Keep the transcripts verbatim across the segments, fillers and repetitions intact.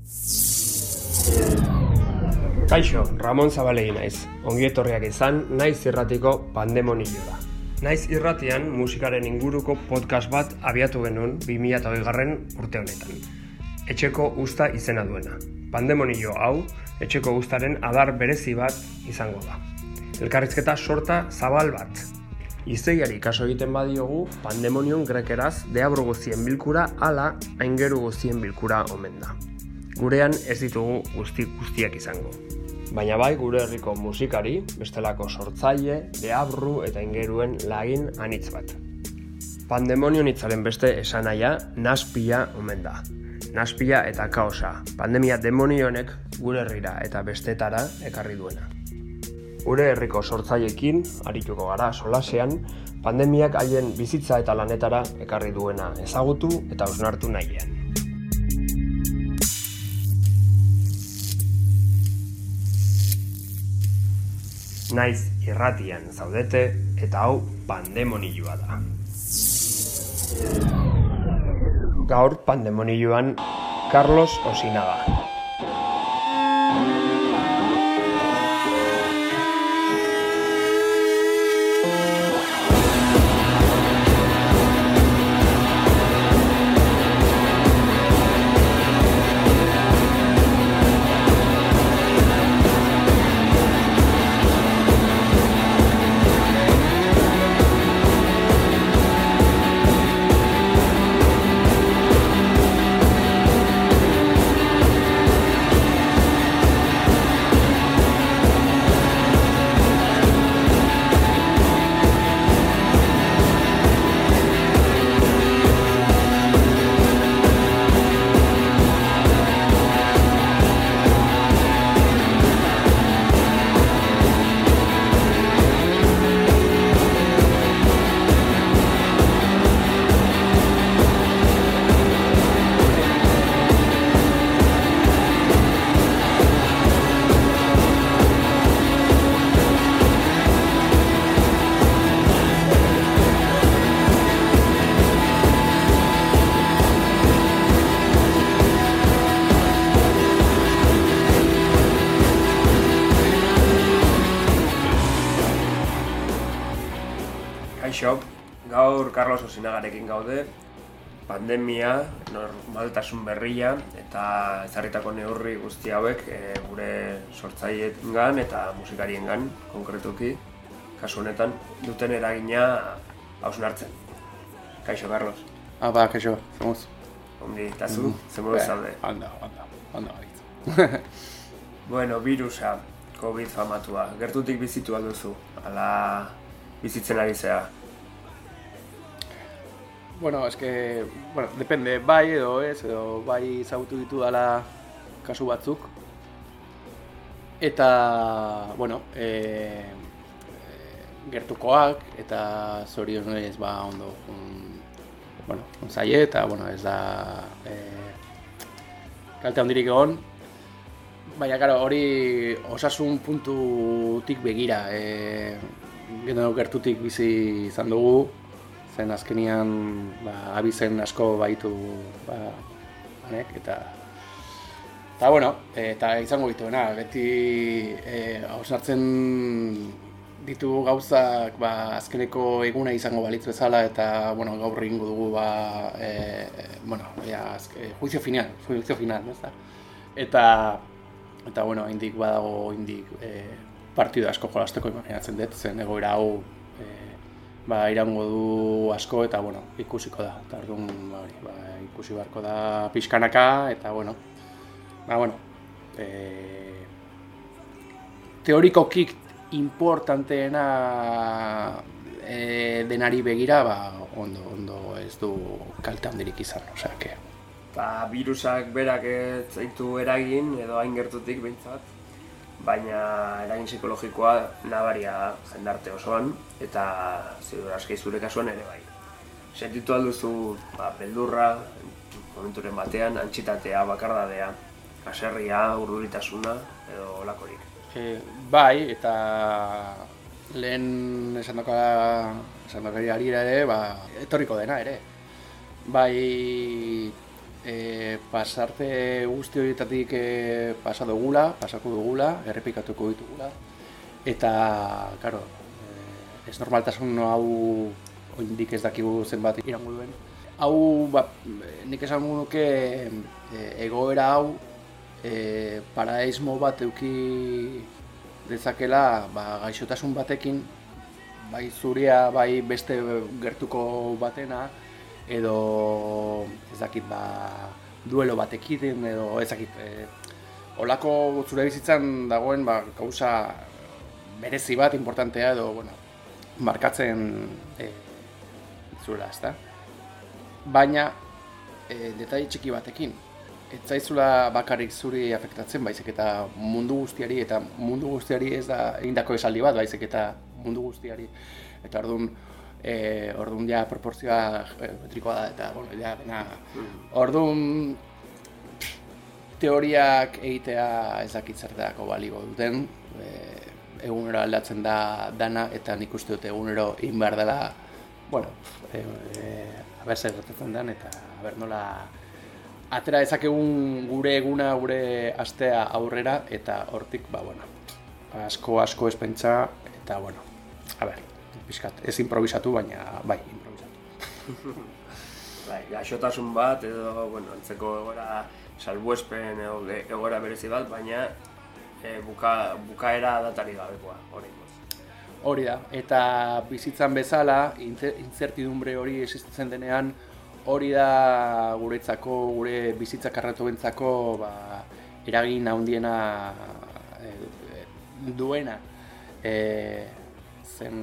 Kaixo, Ramon Zabalegi naiz. Ongi etorriak izan, Naiz Irratiko Pandemoniora. Naiz Irratian musikaren inguruko podcast bat abiatu genuen bi mila hogeigarren urte honetan. Etxeko uzta izena duena. Pandemonio hau, etxeko uztaren adar berezi bat izango da. Elkarrizketa sorta zabal bat. Izeiari kaso egiten badiogu, pandemonion grekeraz deabro guztien bilkura ala aingeru guztien bilkura omen da. Gurean ez ditugu guzti guztiak izango. Baina bai gure herriko musikari, bestelako sortzaile, deabru eta ingeruen lagin anitz bat. Pandemonion hitzaren beste esanahia naspila omen da. Naspila eta kaosa, pandemia demonionek gure herrira eta bestetara ekarri duena. Gure herriko sortzaileekin arituko gara solasean, pandemiak haien bizitza eta lanetara ekarri duena ezagutu eta hausnartu nahian. Naiz Irratian zaudete eta hau pandemonioa da. Gaur pandemonioan Carlos Osinaga. Kaixo, gaur Carlos Osinagarekin gaude, pandemia, normaltasun berria eta ezarritako neurri guzti hauek e, gure sortzaileengan eta musikariengan konkretuki, kasu honetan, duten eragina hausnartzen. Kaixo, Carlos. Aba, kaixo, zemuz. Ondi, eta zu, zemuz zaude. Anda, anda, anda baita. Bueno, virusa, COVID famatua, gertutik bizitu alduzu, ala bizitzen ari zea. Bueno, es que, bueno, depende, bai edo ez, edo bai ezagutu ditu dala kasu batzuk. Eta, bueno, e, e, gertukoak eta zorionez ba ondo, un, bueno, un zaie eta, bueno, ez da e, kalte handirik egon. Baina, karo, hori osasun puntutik begira, e, gero gertutik bizi izan dugu, zen azkenian ba, abizen asko baitu ba, hanek, eta eta bueno, eta izango dituena, beti hausnartzen e, ditugu gauzak ba, azkeneko eguna izango balitz bezala, eta bueno, gaur egingo dugu ba, e, bueno, ja, azke, juizio final, juizio final, ez da? Eta, eta bueno, indik badago, indik e, partidu asko jolasteko imaginatzen dut, zen egoera hau e, ba, irango du asko eta bueno, ikusiko da. Eta orduan ba, ba, ikusi beharko da pixkanaka eta bueno, ba, bueno e, teorikokik importanteena e, denari begira, ba, ondo, ondo ez du kalte handirik izan, osea, que... Ba, virusak berak ez zaitu eragin, edo hain gertutik behintzat, baina eragin psikologikoa nabaria jendarte osoan, eta ziur aski zure kasuan ere bai. Sentitu alduzu ba, beldurra, momenturen batean, antxitatea, bakardadea, haserria, urduritasuna, edo olakorik. E, bai, eta lehen esan dokari harira ere, ba, etorriko dena ere. Bai, e, pasarte guzti horietatik e, pasa dugula, pasako dugula, errepikatuko ditugula. Eta, claro, e, ez normaltasun hau oraindik ez dakigu zenbat irango duen. Hau, ba, nik esan nuke e, egoera hau e, paraismo bat eduki dezakela ba, gaixotasun batekin, bai zuria, bai beste gertuko batena, edo ez dakit ba, duelo batekin, edo ez dakit. E, olako zure bizitzan dagoen ba, gauza berezi bat, importantea, edo bueno, markatzen e, zuela, ezta? Baina, e, detaile txiki batekin, ez zaizula bakarrik zuri afektatzen, baizik eta mundu guztiari, eta mundu guztiari ez da egindako esaldi bat, baizik eta mundu guztiari. Eta orduan, e, orduan ja proportzioa metrikoa da, eta bueno, ja, dena, orduan teoriak egitea ez dakit zertarako balio duten, e, egunero aldatzen da dana, eta nik uste dut egunero egin behar dela, bueno, e, e, aber zer gertatzen den, eta aber nola atera dezakegun gure eguna, gure astea aurrera, eta hortik, ba, bueno, asko, asko ez pentsa, eta, bueno, a ber, pixkat, ez improvisatu, baina, bai, improvisatu. Bai, gaixotasun bat, edo, bueno, antzeko egoera salbuespen edo egoera berezi bat, baina e, buka, bukaera datari gabekoa, hori. Hori da, eta bizitzan bezala, incertidumbre hori existitzen denean, hori da guretzako, gure bizitza karratuentzako ba, eragin handiena e, duena. E, zen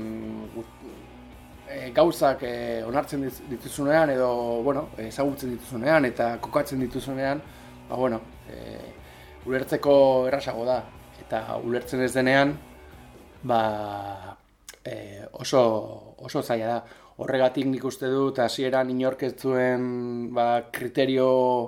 e, gauzak e, onartzen dituzunean edo bueno, ezagutzen dituzunean eta kokatzen dituzunean, ba, bueno, e, ulertzeko errazago da. Eta ulertzen ez denean, ba, e, oso, oso zaila da. Horregatik nik uste dut hasieran inork ez zuen ba, kriterio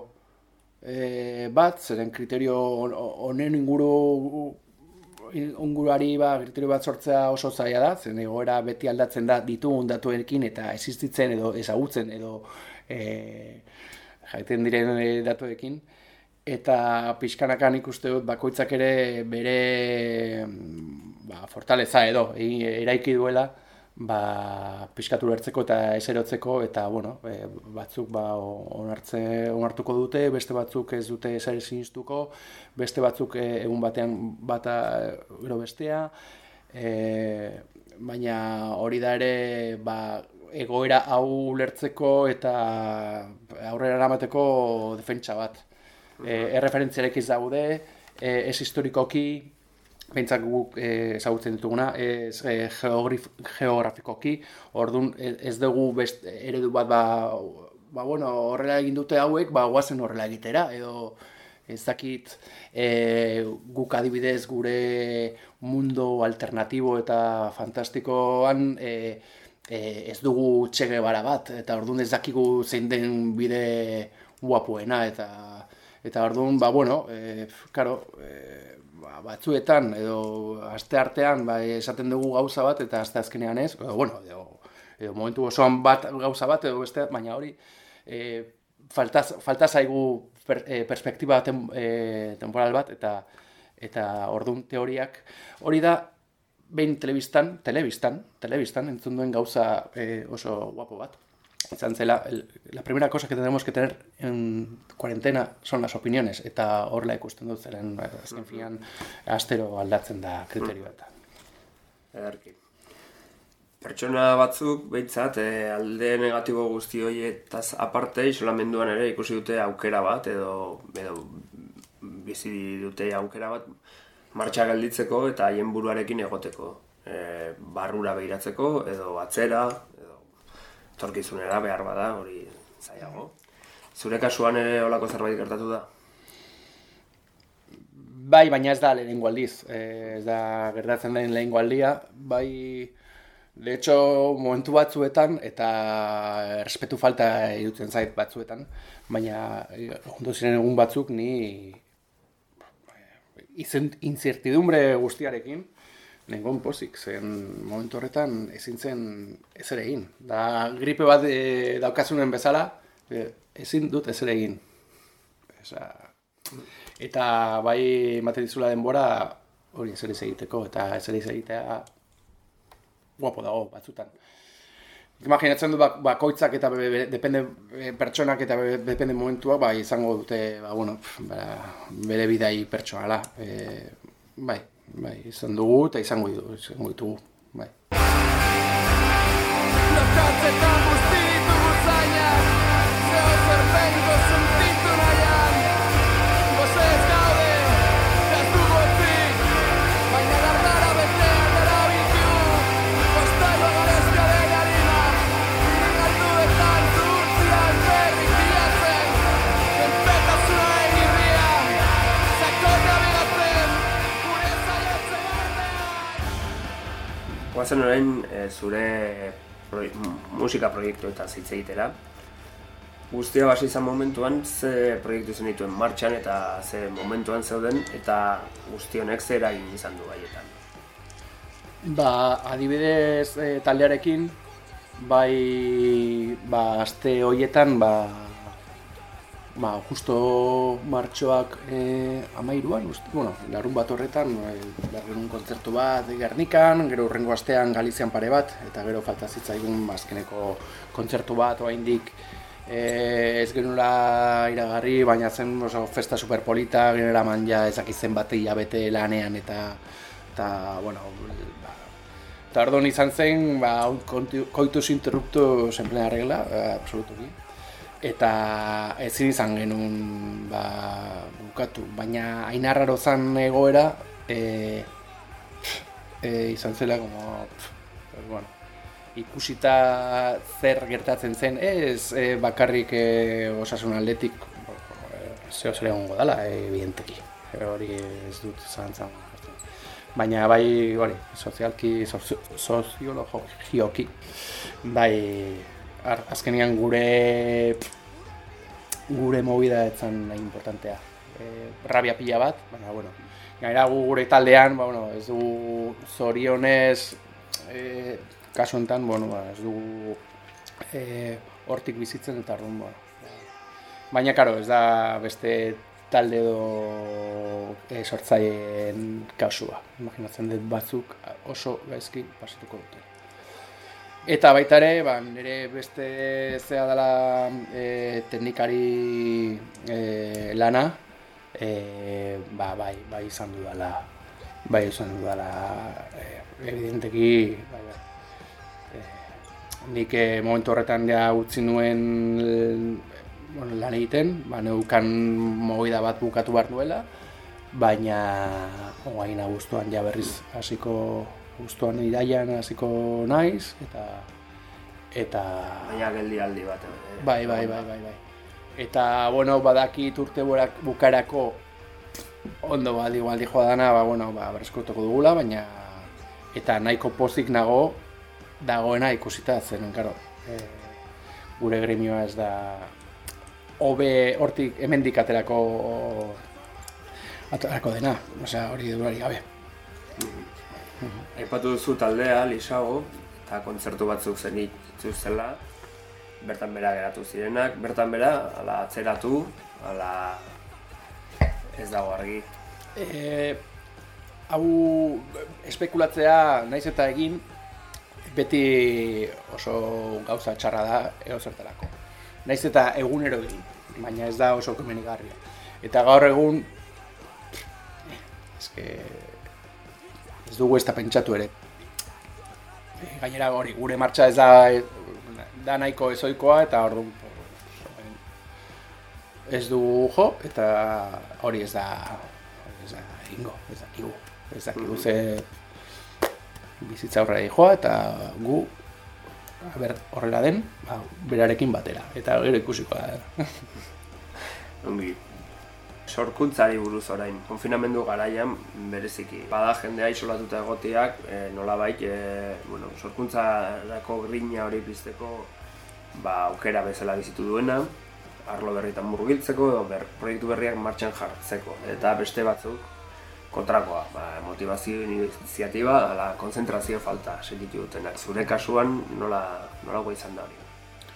e, bat, zeren kriterio honen inguru inguruari ba, kriterio bat sortzea oso zaila da, zen egoera beti aldatzen da ditugun datuekin eta existitzen edo ezagutzen edo e, jaiten diren datuekin. Eta pixkanaka nik uste dut bakoitzak ere bere ba, fortaleza edo eraiki duela, ba, pixkatu lertzeko eta eserotzeko, eta bueno, e, batzuk ba, onartze, onartuko dute, beste batzuk ez dute eser sinistuko, beste batzuk e, egun batean bata gero bestea, e, baina hori da ere ba, egoera hau lertzeko eta aurrera eramateko defentsa bat. E, erreferentziarek ez daude, e, ez historikoki, behintzak guk ezagutzen dituguna, ez e, geografikoki, orduan ez dugu best, eredu bat ba, ba, bueno, horrela egin dute hauek, ba, guazen horrela egitera, edo ez dakit e, guk adibidez gure mundu alternatibo eta fantastikoan e, e, ez dugu Che Guevara bat, eta orduan ez dakigu zein den bide guapoena, eta eta orduan, ba, bueno, e, karo, e, ba, batzuetan, edo aste artean, ba, esaten dugu gauza bat, eta aste azkenean ez, edo, bueno, edo, edo momentu osoan bat gauza bat, edo beste, baina hori, e, falta, falta zaigu per, e, perspektiba tem, e, temporal bat, eta eta orduan teoriak, hori da, behin telebistan, telebistan, telebistan, entzun duen gauza e, oso guapo bat. Izan zela, la primera cosa que tenemos que tener en cuarentena son las opiniones, eta horrela ikusten dut zeren, azken finean, astero aldatzen da kriterioa eta. Ederki. Pertsona batzuk, behintzat, e, alde negatibo guzti horietaz aparte, isolamenduan ere ikusi dute aukera bat, edo, edo bizi dute aukera bat, martxa gelditzeko eta haien buruarekin egoteko. E, barrura behiratzeko, edo atzera, torkizunera behar bada, hori zailago. Zure kasuan ere olako zerbait gertatu da? Bai, baina ez da lehenengo aldiz. Ez da gertatzen den lehenengo aldia. Bai, de hecho, momentu batzuetan, eta errespetu falta irutzen zait batzuetan, baina ondo ziren egun batzuk ni incertidumbre guztiarekin, nengon pozik, zen momentu horretan ezin zen ez ere egin. Da gripe bat e, daukazunen bezala, e, ezin dut ez ere egin. Osa, eta bai ematen dizula denbora hori ezer egiteko, eta ezer egitea guapo dago batzutan. Imaginatzen du bakoitzak eta be, be, depende pertsonak eta be, depende momentuak bai izango dute ba, bueno, ba, bere bidai pertsonala. E, bai, bai, izan dugu eta izango ditugu, izango ditugu, bai. Guazen orain e, zure proi, musika proiektu eta hitz egitera. Guztia hasi izan momentuan ze proiektu zen dituen martxan eta ze momentuan zeuden eta guzti honek ze eragin izan du gaietan. Ba, adibidez e, taldearekin bai ba aste hoietan ba ba justo martxoak eh hamairuan, bueno, larun bat horretan e, bergenun kontzertu bat Gernikan, gero hurrengo astean Galizian pare bat eta gero falta zitzaigun azkeneko kontzertu bat oraindik e, ez genula iragarri, baina zen oso festa superpolita, genera manja ezakitzen bat hilabete lanean eta eta bueno, ba, eta orduan izan zen ba coitus interruptus en plena regla, absolutuki. Eta ezin izan genuen ba, bukatu, baina hain arraro zen egoera e, e, izan zela como, pues, bueno, ikusita zer gertatzen zen, ez e, bakarrik e, osasun aldetik zeo zer egongo dela, evidenteki, hori ez dut zantzan. Baina bai, hori, sozialki, soziologioki, bai, azkenean gure gure movida etzan nahi importantea. E, rabia pila bat, baina, bueno, gaira gu gure taldean, ba, bueno, ez dugu zorionez, e, kasu enten, bueno, ba, ez dugu e, hortik bizitzen eta orduan, bueno. Baina, karo, ez da beste talde edo e, sortzaileen kasua. Imaginatzen dut batzuk oso gaizki pasatuko dute. Eta baita ere, ba, nire beste zea dela e, teknikari e, lana, e, ba, bai, bai izan du dela, bai izan du dela, e, evidenteki, bai, bai. E, nik e, momentu horretan ja utzi nuen bueno, lan egiten, ba, neukan movida bat bukatu behar duela, baina oain abuztuan ja berriz hasiko guztuan iraian hasiko naiz, eta... eta... Baina geldialdi bat. Eh? Bai, bai, bai, bai, bai. Eta, bueno, badakit urte bukarako ondo baldi baldi joa dana, ba, bueno, ba, berreskurtuko dugula, baina... Eta nahiko pozik nago dagoena ikusita zen, karo. E, gure gremioa ez da... Hobe hortik hemendik aterako... aterako dena, osea, hori durari gabe. Aipatu duzu taldea, Lisago, eta kontzertu batzuk zenit zuzela, bertan bera geratu zirenak, bertan bera, ala atzeratu, ala ez dago argi. E, hau espekulatzea naiz eta egin, beti oso gauza txarra da eozertarako. Naiz eta egunero egin, baina ez da oso komenigarria. Eta gaur egun, eske... ez dugu ez da pentsatu ere. E, gainera hori, gure martxa ez da, da nahiko ezoikoa eta orduan ez dugu jo eta hori ez da ez da egingo, ez dakigu. Ez dakigu ze bizitza horrela joa eta gu a ber, horrela den, ba, berarekin batera eta gero ikusiko da. Ongi. Sorkuntzari buruz orain, konfinamendu garaian bereziki. Bada jendea isolatuta egoteak, e, nolabait, e, bueno, sorkuntzarako grina hori pizteko ba, aukera bezala bizitu duena, arlo berrietan murgiltzeko edo ber, proiektu berriak martxan jartzeko. Eta beste batzuk kontrakoa, ba, motivazio iniziatiba, ala konzentrazio falta sentitu dutenak. Zure kasuan nola, nolakoa izan da hori?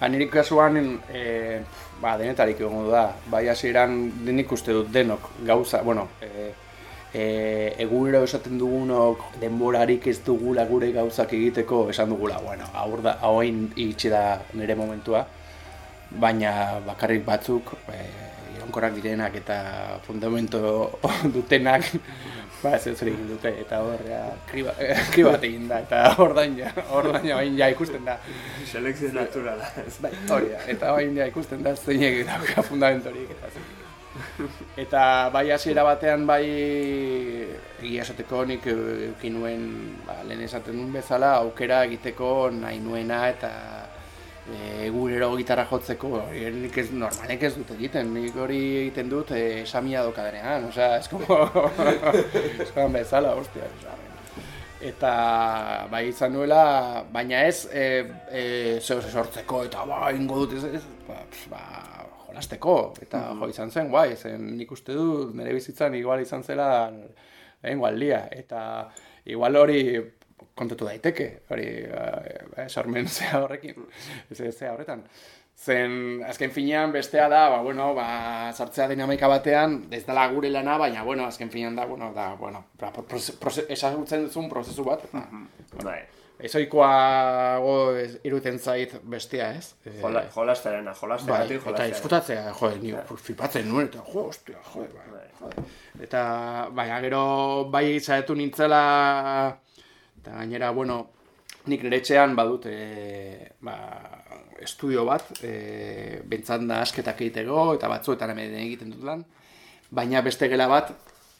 Nire kasuan, e, ba, denetarik egongo da. Bai hasieran denik uste dut denok gauza, bueno, e, e, egunero esaten dugunok denborarik ez dugula gure gauzak egiteko esan dugula, bueno, aur da, hauain iritsi da nire momentua, baina bakarrik batzuk, e, iraunkorrak direnak eta fundamento dutenak, ba, ez ez egin dute, eta horrea kriba, kribat egin da, eta ordain ja, ordain ja, ja ikusten da. Selekzio naturala. Bai, hori da, eta orain ja ikusten da zeinek dauka fundamentorik eta zein. Eta bai hasiera batean bai egia esateko nik eukin nuen, ba, lehen esaten duen bezala, aukera egiteko nahi nuena eta e, egunero gitarra jotzeko, hori nik ez, normalek ez dut egiten, nik hori egiten dut e, esamia dokadenean, osea, ez como, eskoan bezala, hostia, osea. Eta bai izan nuela, baina ez e, e, zehose sortzeko eta ba, ingo dut ez, ez ba, ba, jolasteko, eta mm-hmm. jo izan zen, guai, zen nik uste dut nire bizitzan igual izan zela lehengo aldia, eta igual hori kontatu daiteke, hori ba, sormen zea horrekin, zea horretan. Zen, azken finean bestea da, ba, bueno, ba, sartzea dinamika batean, ez dela gure lana, baina, bueno, azken finean da, bueno, da, bueno, esagutzen duzun prozesu bat, eta, bueno, ezoikoago iruten zait bestea, ez? Jola, jolasterena, jolasteratik, bai, eta izkutatzea, jo, ni flipatzen nuen, eta jo, ostia, jo, bai, bai. Eta, baina, gero, bai zaetu nintzela, eta gainera, bueno, nik nire etxean badut, e, ba, estudio bat, e, bentzan da asketak egiteko, eta batzuetan hemen egiten dut lan, baina beste gela bat,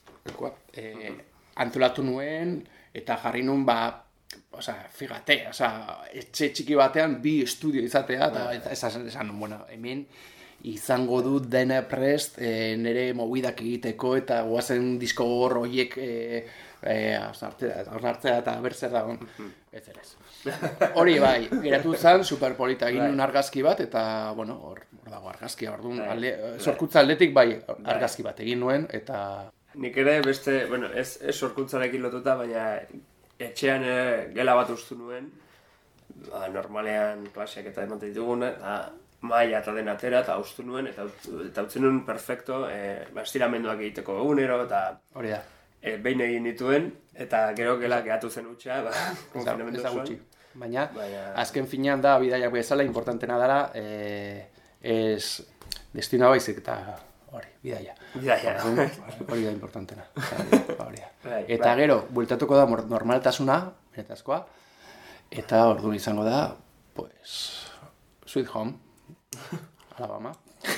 e, antolatu nuen, eta jarri nuen, ba, oza, figate, oza, etxe txiki batean bi estudio izatea, eta esan, esan, bueno, hemen izango dut dena prest e, nire mobidak egiteko, eta goazen disko gogor horiek e, e, hausnartzea eta berzer dagoen, ez ere ez. Hori bai, geratu zen, superpolita egin nuen argazki bat, eta, bueno, hor dago argazkia, orduan, sorkuntza aldetik bai argazki bat egin nuen, eta... Nik ere beste, bueno, ez, ez sorkuntzarekin lotuta, baina etxean e, gela bat ustu nuen, ba, normalean klaseak eta ematen dituguna, eta maila eta den atera, eta ustu nuen, eta, eta utzen nuen perfecto, e, ba, estiramenduak egiteko egunero, eta... Hori da. E, behin egin dituen, eta gero gela gehatu zen utxa, ba, konfinamendu zuen. Baina, Baina, azken finean da, bidaiak bezala, importantena dela, e, ez destina baizik eta hori, bidaia. Bidaia. Hori da importantena. Hori da. Eta gero, bueltatuko da normaltasuna, benetazkoa, eta orduan izango da, pues, Sweet Home, Alabama.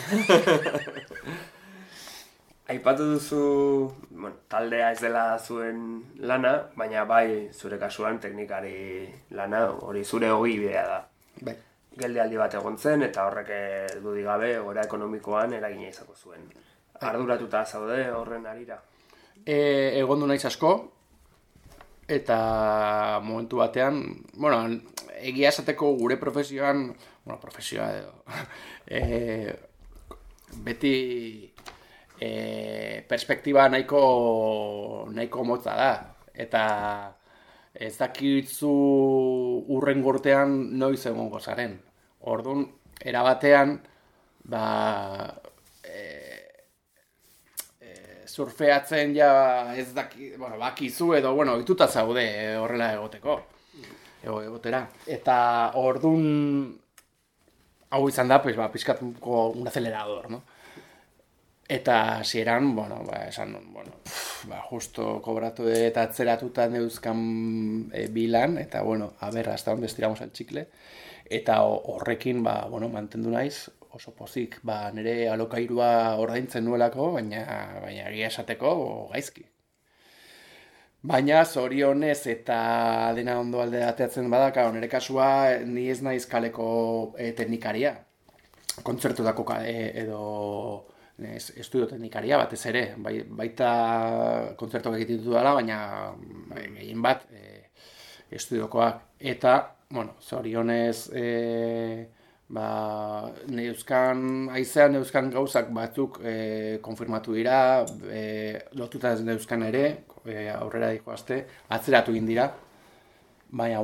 Aipatu duzu, bueno, taldea ez dela zuen lana, baina bai zure kasuan teknikari lana, hori zure hogi bidea da. Bai. Geldialdi bat egon zen eta horrek dudik gabe egoera ekonomikoan eragina izango zuen. Arduratuta zaude horren arira? E, egon du naiz asko, eta momentu batean, bueno, egia esateko gure profesioan, bueno, profesioa edo, e, beti... E, perspektiba nahiko nahiko motza da, eta ez dakitzu urren gortean noiz egongo zaren. Orduan, erabatean, ba, e, e, surfeatzen ja ez daki, bueno, bakizu edo, bueno, ohituta zaude e, horrela egoteko, ego, egotera. Eta orduan, hau izan da, pues, ba, pizkatuko un acelerador, no? Eta hasieran, bueno, ba, esan, bueno, pff, ba, justo kobratu eta atzeratuta neuzkan e, bilan, eta, bueno, a ber, hasta donde estiramos el chicle, eta horrekin, ba, bueno, mantendu naiz, oso pozik, ba, nire alokairua ordaintzen nuelako, baina, baina egia esateko gaizki. Baina, zorionez eta dena ondo alde ateatzen badaka, nire kasua, ni ez naiz kaleko e, teknikaria, kontzertutako e, edo... Ez, estudio teknikaria batez ere, bai, baita kontzertuak egiten dut dela, baina gehien bat e, estudiokoak. Eta, bueno, zorionez, e, ba, neuzkan, haizean neuzkan gauzak batzuk e, konfirmatu dira, e, lotuta ez neuzkan ere, e, aurrera dikoazte, atzeratu egin dira, baina, bueno,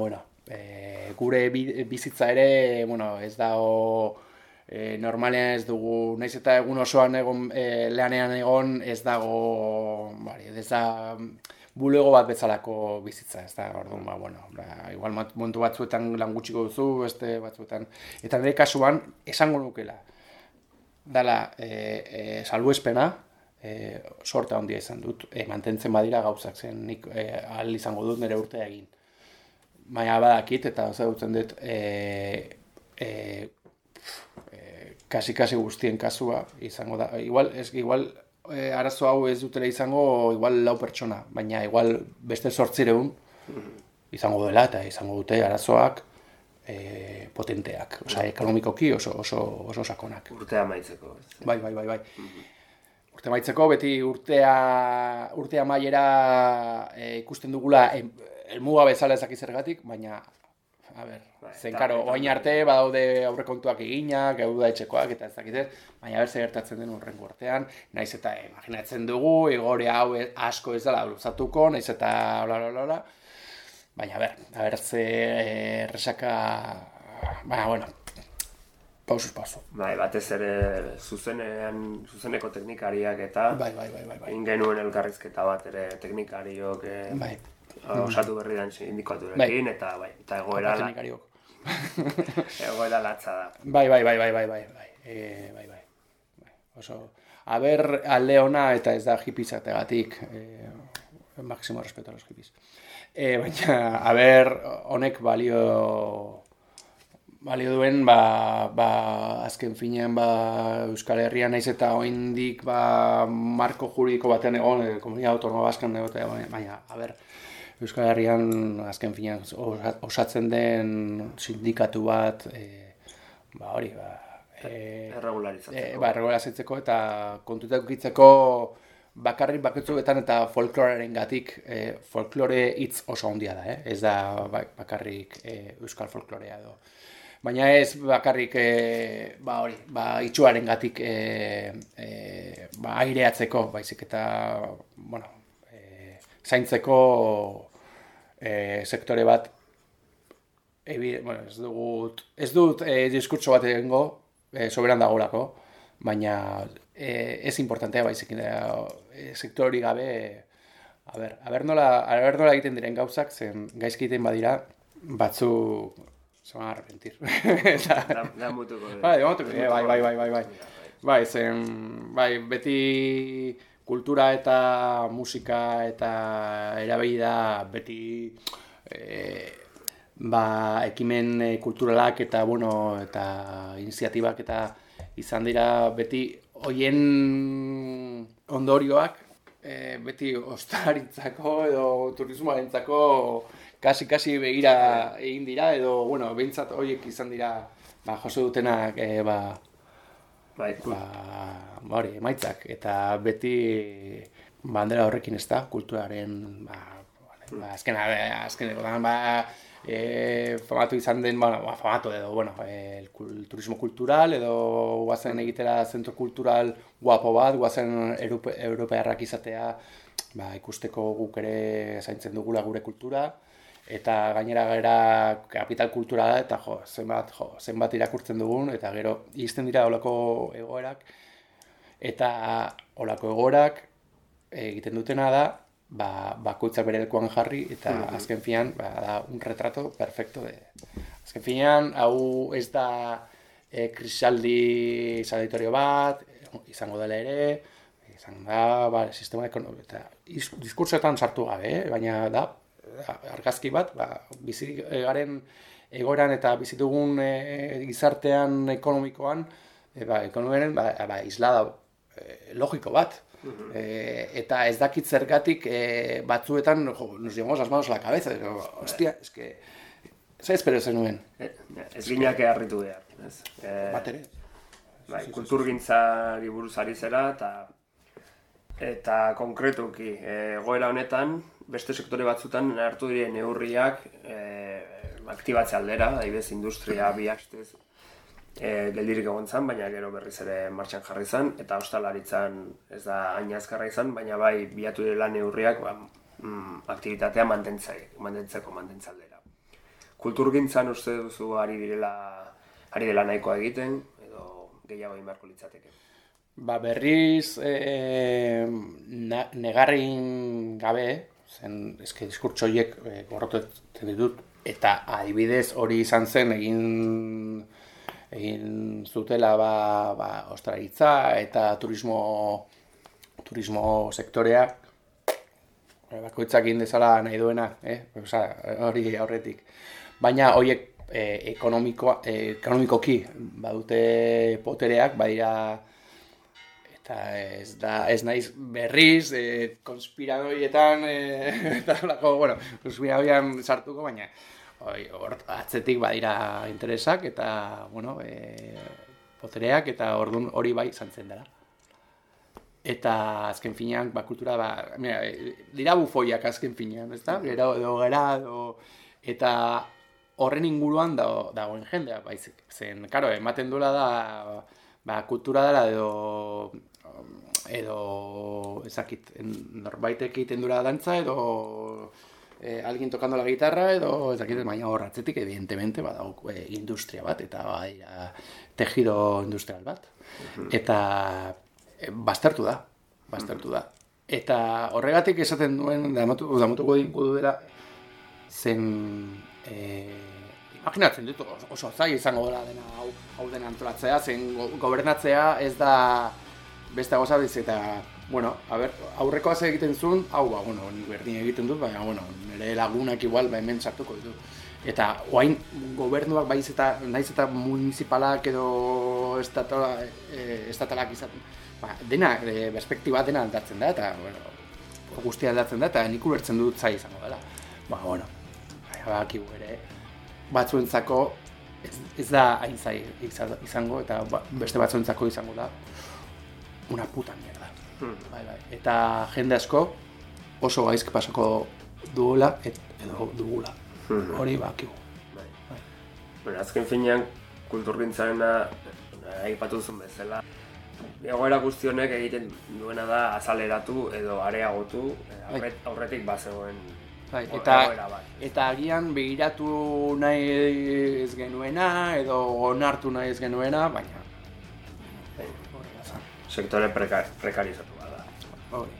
e, gure bizitza ere, bueno, ez da o, e, normalean ez dugu, naiz eta egun osoan egon, e, lehanean egon, ez dago, bari, ez da bulego bat bezalako bizitza, ez da, orduan, ba, bueno, ba, igual momentu batzuetan lan gutxiko duzu, beste batzuetan, eta nire kasuan, esango nukela, dala, e, e, salbuespena, e, sorta handia izan dut, e, mantentzen badira gauzak zen, nik e, ahal izango dut nire urtea egin. Baina badakit, eta oza dutzen dut, e, e, e, kasi-kasi guztien kasua izango da. Igual, ez, igual e, arazo hau ez dutela izango, igual lau pertsona, baina igual beste sortzireun izango dela, eta izango dute arazoak e, potenteak. Osa, ekonomikoki oso, oso, oso sakonak. Urtea maitzeko. Bai, bai, bai, bai. Urte maitzeko, beti urtea, urtea maiera e, ikusten dugula em, elmuga bezala ezaki zergatik, baina, a ber, bai, zen, karo, oain arte badaude aurrekontuak eginak, euda etxekoak eta ez dakitez, baina ber zer gertatzen den urrengo urtean, naiz eta imaginatzen dugu, igore hau asko ez dela luzatuko, naiz eta bla bla bla bla, baina ber, a ber ze erresaka, baina, bueno, pausuz pausu. Bai, batez ere zuzenean, zuzeneko teknikariak eta bai, bai, bai, bai, bai. egin genuen elkarrizketa bat ere teknikariok eh, bai. osatu berri den sindikaturekin, bai. eta bai, eta egoera la... egoera latza da. Bai, bai, bai, bai, bai, bai, bai, e, bai, bai, bai, oso, aber alde ona eta ez da hipizategatik, e, máximo respeto a los hippies. E, baina, aber honek balio, balio duen, ba, ba, azken finean, ba, Euskal Herrian naiz eta oraindik ba, marko juridiko batean egon, e, Komunidade Autonoma Vascan egote, baina, a ber, Euskal Herrian azken finean osatzen den sindikatu bat, e, ba hori, ba, e, erregularizatzeko. E, ba, erregularizatzeko eta kontutak ukitzeko bakarrik baketzuetan eta folklorearen gatik, e, folklore hitz oso handia da, eh? Ez da bakarrik e, euskal folklorea edo. Baina ez bakarrik, e, ba hori, ba, itxuaren gatik e, e, ba, aireatzeko, baizik eta, bueno, e, zaintzeko E, sektore bat, ebi, bueno, ez dut, ez dut e, diskurtso bat egingo, e, soberan dagolako, baina e, ez importantea baizik, e, sektori gabe, a ber, a ber nola, a ber nola egiten diren gauzak, zen gaizki egiten badira, batzuk se van a arrepentir. Da, da mutuko. Bai, da mutuko, bai, bai, bai, bai, bai. Bai, zen, bai, beti kultura eta musika eta erabili da beti e, ba, ekimen kulturalak eta bueno, eta iniziatibak eta izan dira beti hoien ondorioak e, beti ostaritzako edo turismoarentzako kasi-kasi begira egin dira edo bueno, behintzat horiek izan dira ba, jaso dutenak e, ba, Bai, ba, hori, emaitzak, eta beti bandera horrekin ez da, kulturaren, ba, ba azken, azken, ba, e, famatu izan den, ba, famatu edo, bueno, e, el turismo kultural, edo guazen egitera zentro kultural guapo bat, guazen Europe, europearrak izatea, ba, ikusteko guk ere zaintzen dugula gure kultura, eta gainera gara kapital kulturala eta jo, zenbat, jo, zenbat irakurtzen dugun, eta gero izten dira olako egoerak, eta olako egoerak egiten dutena da, ba, bakoitzak bere lekuan jarri, eta mm-hmm. azken finean, ba, da un retrato perfecto de... Azken finean, hau ez da e, krisaldi salatorio bat, izango dela ere, izan da, ba, sistema ekonomiko, eta diskursoetan sartu gabe, eh? Baina da, argazki bat, ba, bizi garen egoeran eta bizi dugun e, gizartean ekonomikoan, e, ba, ekonomiaren ba, ba, islada e, logiko bat. Uh-huh. E, eta ez dakit zergatik e, batzuetan jo, nos llevamos las manos a la cabeza. Pero, hostia, es que... Zer espero zenuen? Eh, ez gineak eharritu behar. Ez? Eh, bat ere. Bai, kulturgintzari buruz ari zera eta eta konkretuki egoera honetan beste sektore batzutan hartu diren neurriak e, aktibatze aldera, adibidez industria bi astez e, geldirik egon zen, baina gero berriz ere martxan jarri zen, eta ostalaritzan ez da hain azkarra izan, baina bai bilatu direla neurriak ba, mm, aktibitatea mantentzeko, mantentzeko mantentze aldera. kulturgintzan uste duzu ari direla, ari dela nahikoa egiten, edo gehiago egin beharko litzateke? Ba, berriz e, na, negarrin gabe, zen eske diskurtso horiek e, gorrotetzen ditut, eta adibidez hori izan zen egin egin zutela ba, ba, ostalaritza eta turismo turismo sektorea bakoitzak egin dezala nahi duena, eh? Osa, hori aurretik. Baina horiek e, ekonomikoa, e, ekonomikoki badute potereak, badira eta ez da ez naiz berriz e, konspiradoietan e, eta lako, bueno, konspiradoian sartuko, baina oi, or, atzetik badira interesak eta bueno, e, potereak eta ordun hori bai zantzen dela. Eta azken finean, ba, kultura, ba, mira, dira bufoiak azken finean, ezta? Gero, edo gara, edo, eta horren inguruan dago, dagoen jendea, baizik. Zen, karo, ematen duela da, ba, kultura dela, edo, edo, ezakit, norbaitek egiten dura dantza, edo, eh, alguien tokando la guitarra, edo, ezakit, baina hor atzetik, evidentemente, badago eh, industria bat, eta baina tejido industrial bat. Eta baztertu da, baztertu da. Eta horregatik esaten duen, damatuko damatuko dinko dela, zen, eh, imaginatzen dut, oso zaila izango dela dena hau, hau dena antolatzea, zen gobernatzea ez da beste gauza biz, eta, bueno, a ber, aurrekoaz egiten zuen, hau, ba, bueno, nik berdin egiten dut, baina, bueno, nire lagunak igual, ba, hemen sartuko ditut. Eta, oain, gobernuak baiz eta, naiz eta municipalak edo estatola, eh, estatalak izaten, ba, dena, e, perspektiba dena aldatzen da, eta, bueno, guztia aldatzen da, eta nik ulertzen dut zai izango dela. Ba, bueno, bakigu ere, batzuentzako ez, ez da hain zai izango, eta ba, beste batzuentzako izango da una puta mierda. Hmm. Bai, bai. Eta jende asko oso gaizki pasako duela, et, edo dugula. Hmm. Hori bakigu. Bai. Bai. Bueno, azken finean, kulturgintzarena aipatu zuen bezala, egoera guztionek egiten duena da azaleratu edo areagotu, aurret, aurretik bazegoen bai, eta, eta agian begiratu nahi ez genuena edo onartu nahi ez genuena, baina sektore prekar, prekarizatu bada. Hori.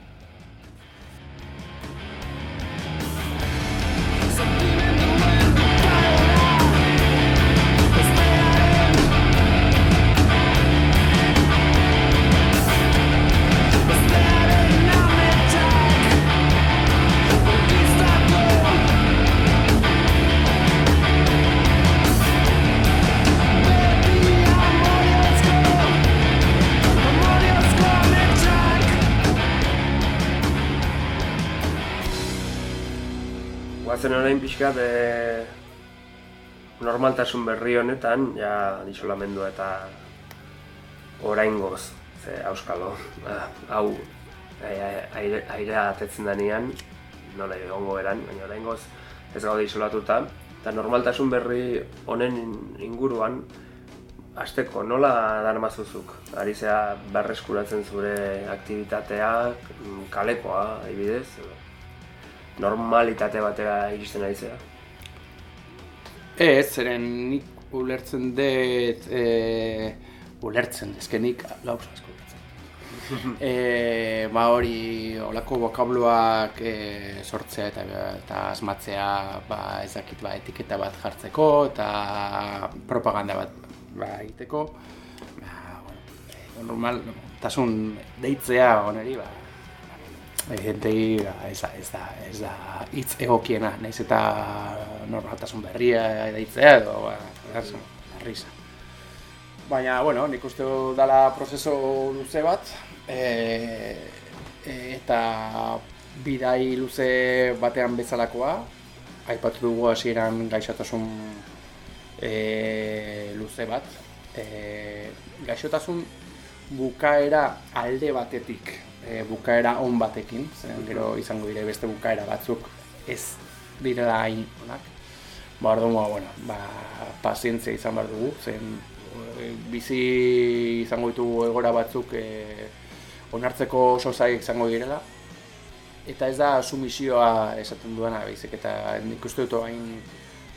Guazen orain pixkat e, normaltasun berri honetan, ja disolamendua eta oraingoz, ze auskalo, hau aire, airea atetzen denean, nola egongo eran, baina oraingoz ez gaude isolatuta, eta normaltasun berri honen inguruan, hasteko nola darmazuzuk? Ari zea berreskuratzen zure aktibitateak, kalekoa, adibidez, normalitate batera iristen ari zera? Ez, zeren nik ulertzen dut, e, ulertzen, ezke nik lauz asko ulertzen. e, ba hori, olako bokabloak e, sortzea eta, eta asmatzea ba, ezakit ba, etiketa bat jartzeko eta propaganda bat ba, egiteko. Ba, bueno, normal, tasun deitzea oneri, ba, Egentei ez da, ez da, ez da hitz egokiena, nahiz eta normaltasun berria edaitzea edo ba, risa. Baina, bueno, nik uste dela prozeso luze bat, e, e, eta bidai luze batean bezalakoa, aipatu dugu hasieran gaixotasun e, luze bat, e, gaixotasun bukaera alde batetik, E, bukaera on batekin, zen gero izango dire beste bukaera batzuk ez direla hain onak. Ba, orduan, bueno, ba, pazientzia izan behar dugu, zen e, bizi izango ditugu egoera batzuk e, onartzeko oso zaik izango direla. Eta ez da sumisioa esaten duena, baizik, eta nik uste dut hain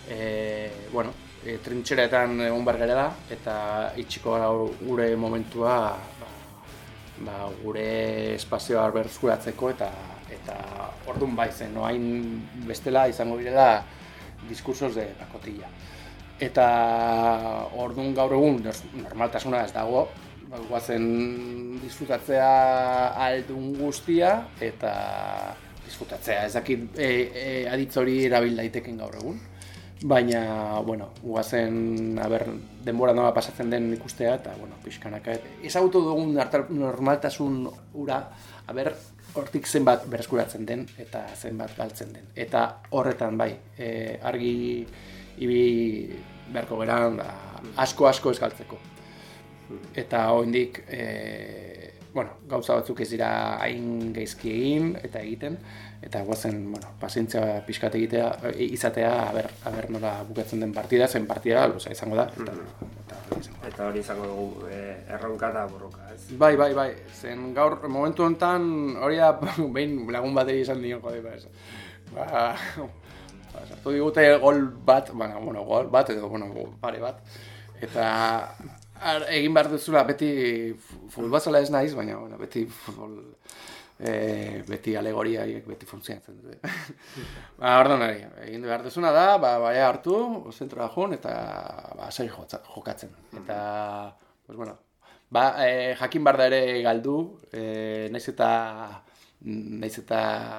e, bueno, e, trintxeretan egon bar gara da, eta itxiko gure momentua ba, ba, gure espazioa berreskuratzeko eta eta orduan bai zen, no hain bestela izango direla diskursos de pacotilla. Eta orduan gaur egun normaltasuna ez dago, guazen disfrutatzea aldun guztia eta disfrutatzea, ez dakit e, e, aditz hori erabil daiteken gaur egun. Baina, bueno, guazen, a ber, denbora nola pasatzen den ikustea eta, bueno, pixkanaka. Ezagutu dugun normaltasun ura, a ber, hortik zenbat berreskuratzen den eta zenbat galtzen den. Eta horretan, bai, e, argi ibi beharko geran, da, asko-asko ez galtzeko. Eta oraindik e, bueno, gauza batzuk ez dira hain gaizki egin eta egiten, eta guazen, bueno, pazientzia pixkat egitea, izatea, aber, aber nola bukatzen den partida, zen partida luza izango da. Eta, eta, eta, eta hori izango dugu e, erronka eta borroka, ez? Bai, bai, bai, zen gaur, momentu honetan, hori da, behin lagun bateri izan dion, jode, ba, ez. Ba, ba, sartu digute gol bat, bueno, bueno, gol bat, edo, bueno, pare bat, eta Ar, egin behar duzula beti futbolzala ez naiz, baina bueno, beti futbol, e, beti alegoriaiek beti funtzionatzen dute. Ba, orduan ari, egin behar duzuna da, ba, baia hartu, zentrora joan eta ba, sai jokatzen. Eta, pues bueno, ba, e, jakin behar da ere galdu, e, naiz eta, naiz eta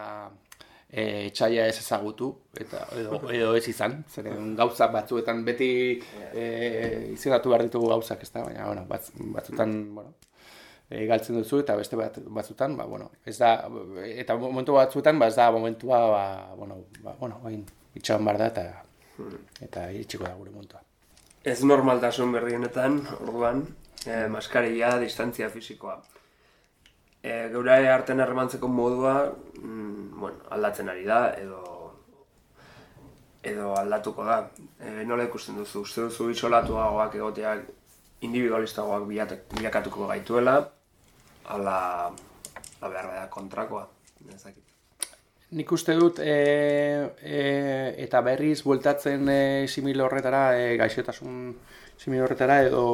E, etxaila ez ezagutu, eta, edo, edo ez izan, zeren gauza batzuetan beti e, izendatu behar ditugu gauzak, ez da, baina bueno, batz, batzutan bueno, e, galtzen duzu eta beste bat, batzutan, ba, bueno, ez da, eta momentu batzuetan ba, ez da momentua, ba, bueno, ba, bueno, bain, itxaban behar da eta, eta iritsiko da gure momentua. Ez normaltasun berri honetan, orduan, e, maskarilla, distantzia fisikoa. E, geure artean harremantzeko modua mm, bueno, aldatzen ari da, edo edo aldatuko da. E, nola ikusten duzu? Uste duzu isolatuagoak egoteak individualistagoak bilakatuko gaituela, ala behar da kontrakoa, ezakit. Nik uste dut, e, e, eta berriz bueltatzen e, simil horretara, e, gaixotasun simil horretara, edo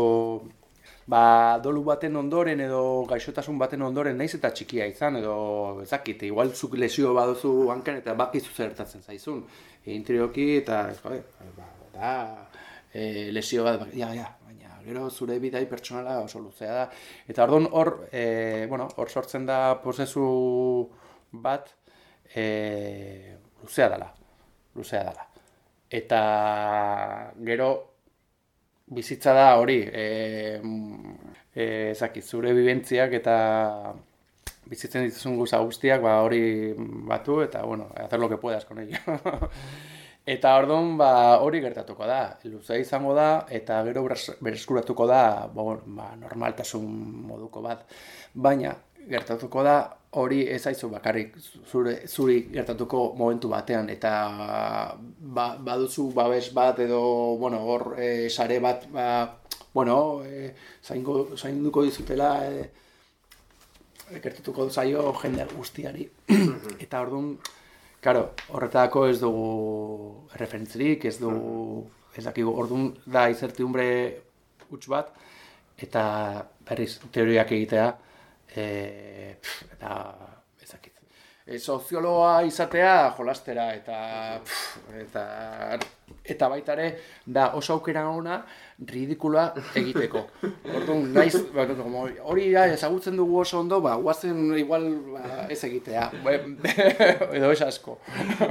ba, dolu baten ondoren edo gaixotasun baten ondoren naiz eta txikia izan edo ezakit, igual zuk lesio baduzu hankan eta bakizu zertatzen zaizun. Intrioki eta jode, ba, da, e, lesio bat, ja, ja, baina gero zure bidai pertsonala oso luzea da. Eta orduan hor, e, bueno, hor sortzen da prozesu bat e, luzea dela, luzea dela. Eta gero bizitza da hori, e, e, ezakit, zure bibentziak eta bizitzen dituzun gauza guztiak ba, hori batu eta, bueno, hacer lo que puedas con ello. Eta orduan ba, hori gertatuko da, luzea izango da eta gero berreskuratuko da bo, ba, normaltasun moduko bat. Baina gertatuko da hori ez aizu bakarrik zure, zuri gertatuko momentu batean eta ba, baduzu babes bat edo bueno, hor e, sare bat ba, bueno, e, zaingo, zainduko dizutela e, gertatuko zaio jende guztiari eta orduan, claro, horretako ez dugu referentzirik, ez dugu ez dakigu, orduan da incertidumbre huts bat eta berriz teoriak egitea E, pff, eta ezakit. E, soziologa izatea jolastera eta pff, eta eta baita ere da oso aukera ona ridikula egiteko. Orduan naiz hori da ezagutzen dugu oso ondo, ba guazen igual ba, ez egitea. Edo ez asko.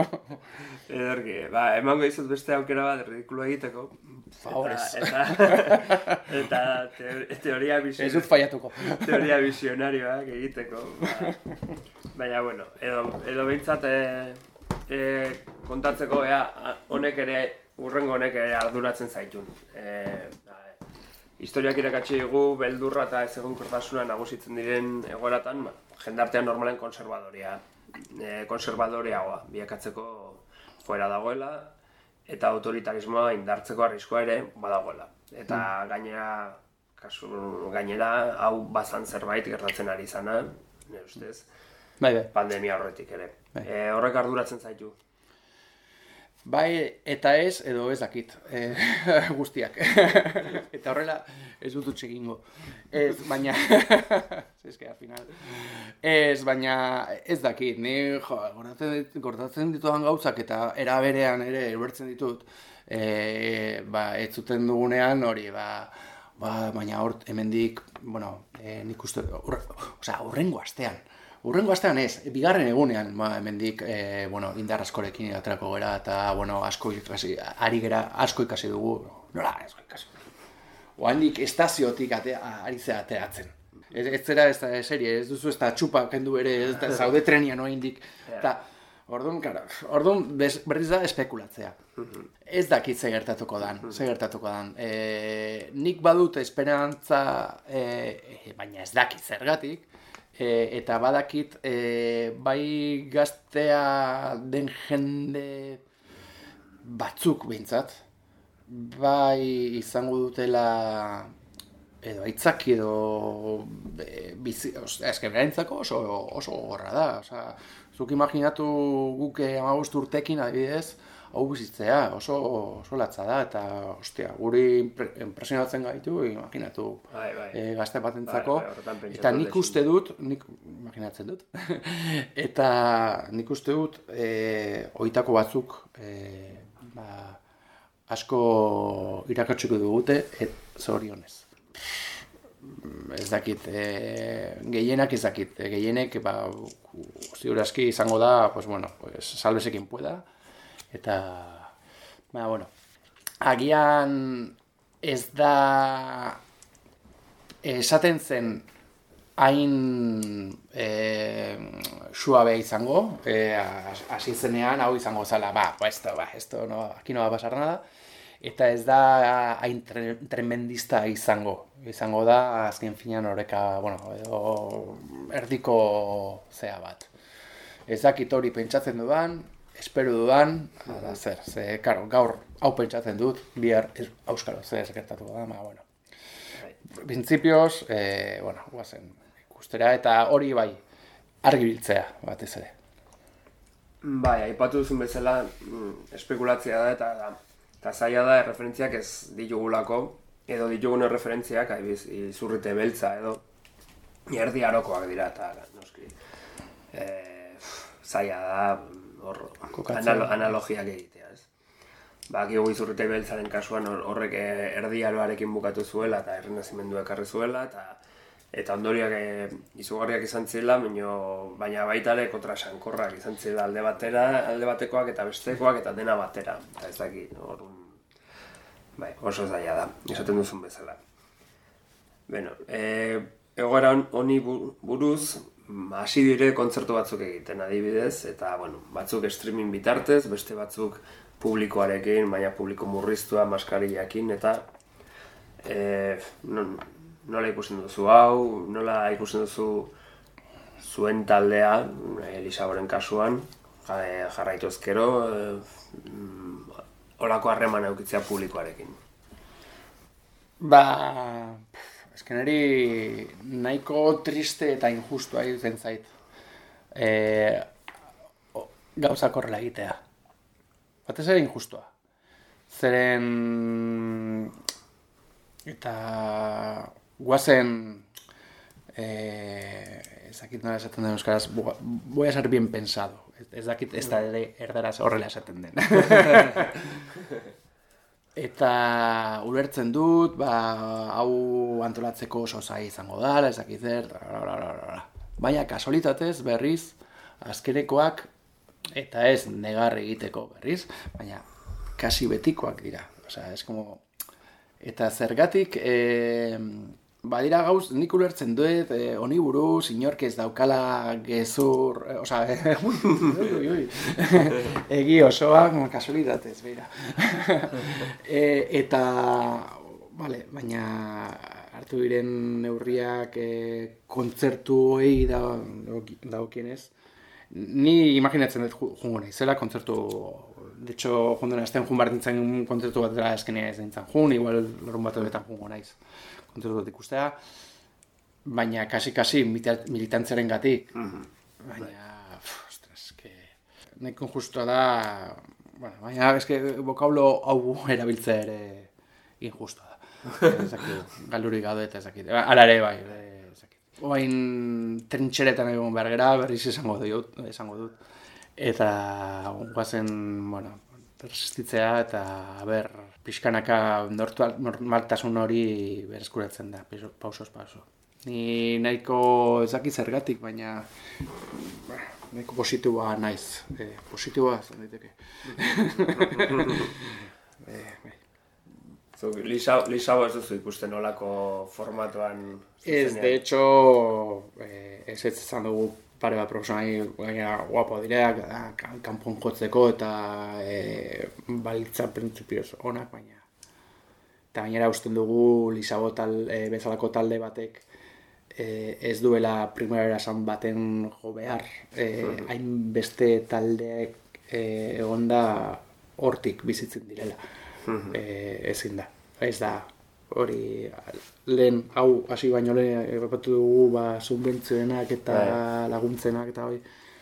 Ederki, ba, emango dizut beste aukera bat ridikula egiteko. Favorez. Eta, eta, eta te, teoria visionaria. Ez dut faiatuko. Teoria visionarioak egiteko. Ba, baina, bueno, edo, edo behintzat e, e, kontatzeko ea, honek ere, urrengo honek ere arduratzen zaitun. E, ba, historiak irakatsi dugu, beldurra eta ez egonkortasuna nagusitzen diren egoeratan, ba, jendartean normalen konservadorea, e, konservadoreagoa bilakatzeko fuera dagoela, eta autoritarismoa indartzeko arriskoa ere badagoela. Eta gainera, kasu, gainera hau bazan zerbait gertatzen ari izana, nire ustez, bai, bai. Pandemia horretik ere. Bai. E, horrek arduratzen zaitu? Bai, eta ez, edo ez dakit, e, guztiak. Eta horrela, ez dut utz egingo. Ez, baina, eske, al final, ez, baina, ez dakit, ni, jo, gortatzen ditudan gauzak, eta era berean ere, erbertzen ditut, e, ba, ez zuten dugunean, hori, ba, ba, baina hor, hemendik, bueno, e, nik uste, urre, osea, urrengo astean, Urrengo astean ez, bigarren egunean, ba, hemendik, e, bueno, indar askorekin aterako gera, eta, bueno, asko ikasi, ari gera, asko ikasi dugu, nola, asko ikasi. Oandik estaziotik atea, ari zera ateratzen. Ez, ez zera, ez da, serie, ez duzu, ez da txupa kendu ere, ez da, zaude trenian oindik, eta, orduan, karo, orduan, berriz da, espekulatzea. Ez dakit ze gertatuko dan, ze gertatuko dan. E, nik badut esperantza, e, baina ez dakit zergatik, E, eta badakit, e, bai gaztea den jende batzuk behintzat, bai izango dutela edo aitzaki edo e, bizi, eske berentzako oso, oso gorra da. Osea, zuk imaginatu guk hamabost urtekin adibidez, hau bizitzea oso, oso latza da, eta ostia, guri impresionatzen gaitu, imaginatu bai, bai. E, gazte batentzako, bai, bai, eta nik uste dut, nik imaginatzen dut, eta nik uste dut, e, oitako batzuk, e, ba, asko irakatsiko dugute, et zorionez. Ez dakit, e, gehienak ez dakit, e, gehienek, ba, ziurazki izango da, pues bueno, pues, salvesekin pueda, eta, baina, bueno, agian ez da esaten zen hain e, suabe izango, hasi e, zenean hau izango zala, ba, ba, esto, ba, esto, no, aquí no va a pasar nada, eta ez da hain tre, tremendista izango, izango da, azken finean oreka, bueno, edo erdiko zea bat. Ez dakit hori pentsatzen dudan, espero dudan, da zer, ze, karo, gaur hau pentsatzen dut, bihar auskalo zer gertatuko da, ma, bueno. Printzipioz, e, bueno, guazen ikustera, eta hori bai, argi biltzea, batez ere. Bai, aipatu duzun bezala, espekulatzea da, eta, eta zaila da, erreferentziak ez ditugulako, edo ditugun erreferentziak, aibiz, izurrite beltza, edo, erdi arokoak dira, eta, noski, e, zaila da, hor, analo, analogiak egitea, ez? Bakigu izurrite beltzaren kasuan horrek erdi aroarekin bukatu zuela eta errenazimendua ekarri zuela, eta eta ondoriak e, izugarriak izan zela, baina baita ere kontrasankorrak izan zela alde batera, alde batekoak eta bestekoak eta dena batera. Eta ez dakit, hor, bai, oso zaila da, esaten duzun bezala. Bueno, e, egoera honi buruz, hasi dire kontzertu batzuk egiten adibidez, eta bueno, batzuk streaming bitartez, beste batzuk publikoarekin, baina publiko murriztua, maskarillakin, eta e, non, nola ikusten duzu hau, nola ikusten duzu zuen taldea, Elisaboren kasuan, jarraitu ezkero, e, olako harreman eukitzea publikoarekin. Ba, esken eri nahiko triste eta injustua iruditzen zait. E, gauzak horrela egitea. Batez ere injustua. Zeren eta guazen e, ez dakit nola esaten den euskaraz, voy a ser bien pensado. Ez dakit ez da ere erdaraz horrela esaten den. Eta ulertzen dut, ba, hau antolatzeko oso zai izango da, ez dakit zer, baina kasualitatez berriz, azkenekoak, eta ez negar egiteko berriz, baina kasi betikoak dira. Osea, es como... Eta zergatik, e, badira gauz, nik ulertzen duet, e, honi buruz, inork ez daukala gezur, e, osea, ui, ui, ui. Egi osoak, kasualitatez, beira. e, eta, vale, baina hartu diren neurriak e, kontzertuei da, dagokienez, ni imaginatzen dut jungo nahi, zela kontzertu, de hecho, jungo nazten jun bartintzen kontzertu bat dela eskenea ez dintzen jun, igual lorun bat edoetan jungo naiz kontzertu bat ikustea, baina kasi-kasi militantziaren gatik, baina, pff, ostras, que... Neko justua da, bueno, baina eske bokablo hau erabiltzea ere injusta da. Ezakit, galdurik gaude eta ezakit. Hala ere bai, ezakit. Oain trintxeretan egon behar gera, berriz esango dut, esango dut. Eta guazen, bueno, resistitzea eta ber, pixkanaka normaltasun hori bereskuratzen da, pausoz pauso. Ni nahiko ezakit zergatik, baina nahiko positiboa naiz. Eh, positiboa zan daiteke. eh, bai. Zuk, Lisabo ez duzu ikusten olako formatuan? Ez, de hecho, eh, ez ez izan dugu pare bat profesionai gainera guapo direak, kanpon jotzeko eta eh, balitza printzipioz onak, baina. Eta gainera usten dugu Lisabo tal, eh, bezalako talde batek eh, ez duela primera esan baten jo behar. Eh, hainbeste taldeek eh, egonda hortik bizitzen direla. Eh, ezin da, ez da hori lehen hau hasi baino lehen errepatu dugu ba, subbentzioenak eta laguntzenak eta hori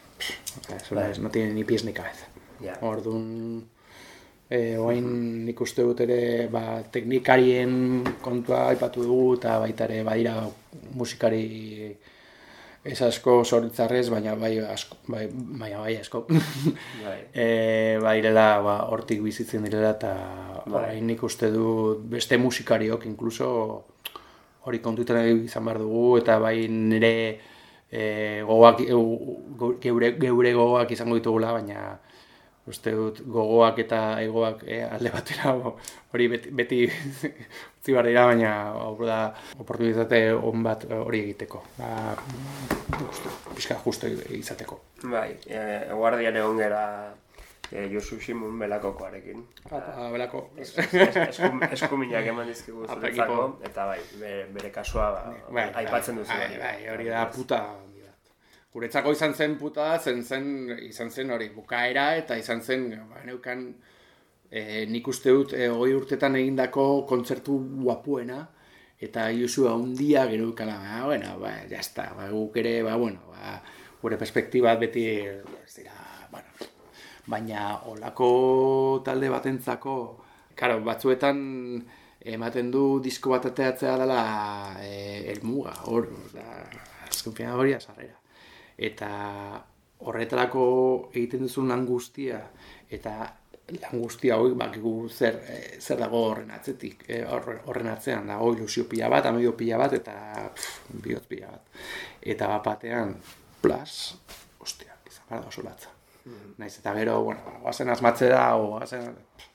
eso es, no tiene ni pies ni cabeza. Yeah. Orduan eh, oain nik uste dut ere ba, teknikarien kontua aipatu dugu eta baita ere badira musikari ez asko zoritzarrez, baina bai asko, bai, baina bai asko. Bai. e, bairela ba, hortik bizitzen direla eta orain nik uste du beste musikariok inkluso hori kontutan izan behar dugu eta bai nire e, gogoak, geure, geure gogoak izango ditugula, baina uste dut gogoak eta egoak e, alde batera hori beti, beti utzi behar dira, baina hor da oportunitate on bat hori egiteko. Ba, pixka justo izateko. Bai, e, guardian egon gara e, Josu Simun Belakokoarekin. Apa, Belako. Es, es, eskum, eskuminak eman dizkigu zuretzako, eta bai, bere, bere kasua ba, bai, aipatzen duzu. Bai, bai, hori da puta. Guretzako izan zen puta, zen zen, izan zen hori bukaera eta izan zen, ba, neukan, e, nik uste dut, e, hogei urtetan egindako kontzertu guapuena, eta Josua handia gero ikala, ba, bueno, ba, jazta, ba, guk ere, ba, bueno, ba, gure perspektibat beti, ez dira, bueno, baina olako talde batentzako, karo, batzuetan ematen du disko bat ateatzea dela e, elmuga, hor, da, azken hori azarrera. Eta horretarako egiten duzun lan guztia, eta lan guztia hori bakigu zer, zer dago horren atzetik, horren atzean dago ilusio pila bat, amedio pila bat, eta pff, bihotz pila bat. Eta bat batean, plas, ostia, izan behar da oso latza. Mm. Naiz eta gero, bueno, oazen asmatzera, oazen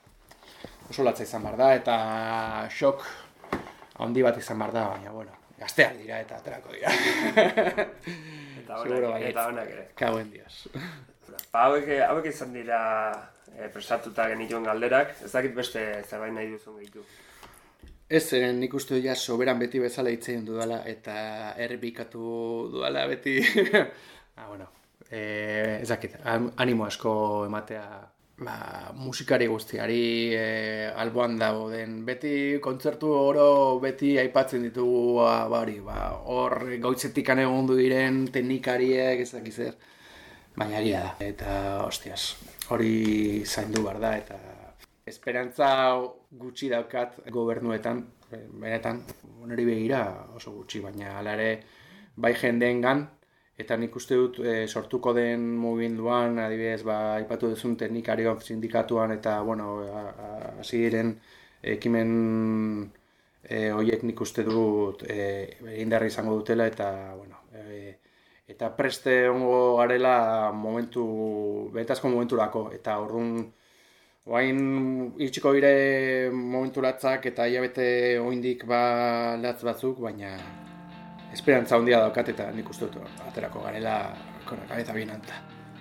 oso latza izan behar da, eta xok handi bat izan behar da, baina, bueno, gazteak dira eta aterako dira. Eta honak, eta honak ere. Kauen dios. Ba, hauek, hauek izan dira e, prestatuta genituen galderak, ez dakit beste zerbait nahi duzun gehitu. Ez, eren nik uste ja soberan beti bezala hitzein dudala eta errepikatu dudala beti. ah, bueno, e, ez dakit, animo asko ematea ba, musikari guztiari e, alboan dago den. Beti kontzertu oro beti aipatzen ditugu ba, hori, ba, hor goitzetik anegondu diren teknikariek ez dakiz zer. Baina egia da. Eta, hostias, hori zaindu behar da eta esperantza gutxi daukat gobernuetan, benetan, niri begira oso gutxi, baina hala ere bai jendeengan. Eta nik uste dut e, sortuko den mugimenduan, adibidez, ba, aipatu duzun teknikarioan sindikatuan eta, bueno, hasi diren ekimen e, horiek nik uste dut e, indarra izango dutela eta, bueno, e, eta preste ongo garela momentu, betazko momenturako, eta orduan, oain iritsiko dire momenturatzak eta hilabete oindik ba latz batzuk, baina esperantza handia daukat eta nik uste dut aterako garela con la cabeza bien alta.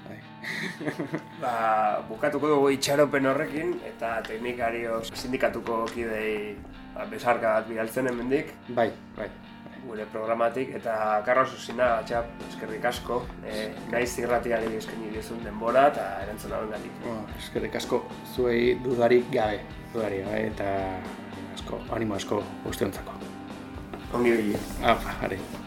Ba, bukatuko dugu itxaropen horrekin eta teknikarios sindikatuko kidei ba, besarka bat bidaltzen hemendik. Bai, bai. Gure programatik eta Carlos Osina, txap, eskerrik asko, e, naiz irratiari eskaini diozun denbora eta erantzuna hongatik. Bueno, eskerrik asko zuei dudarik gabe, dudarik gabe eta asko, animo asko guztiontzako. Ongi bili. Apa, are.